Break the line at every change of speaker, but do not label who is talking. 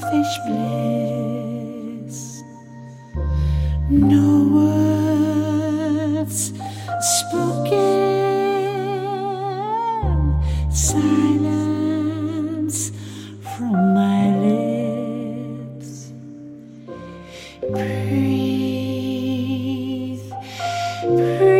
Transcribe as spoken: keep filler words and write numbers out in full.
selfish bliss. No words spoken, silence from my lips. Breathe, breathe.